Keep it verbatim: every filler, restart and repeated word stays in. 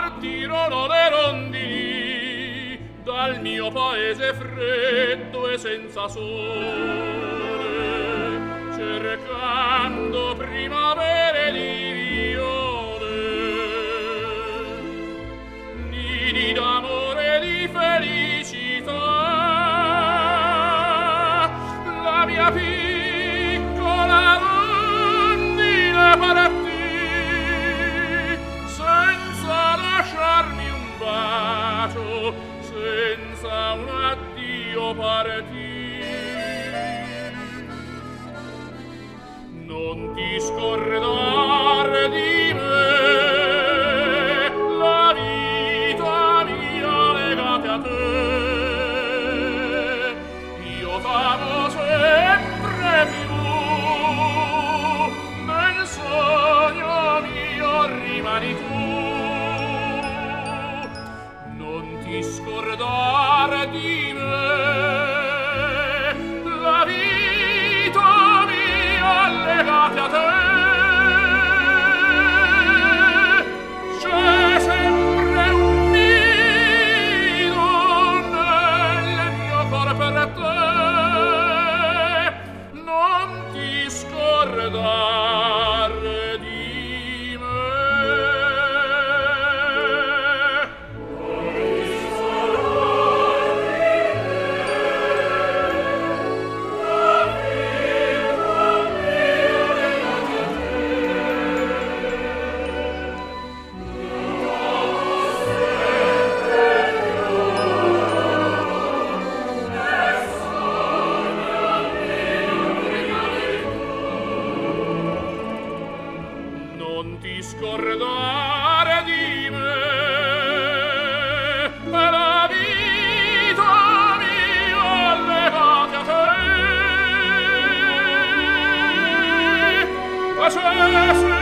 partirono le rondini dal mio paese freddo e senza sole, cercando primavere di viole, nidi d'amore e di felicità. La mia piccola rondine partì senza lasciarmi un bacio, senza un addio partì. Non ti scordare di me, la vita mia legata a te. Io t'amo sempre più, nel sogno mio rimani tu. Non ti scordare di me, la vita mia legata a te. C'è sempre un nido nel mio cuore per te. Non ti scordare di me. Non ti scordare di me, la vita mia legata a te. C'è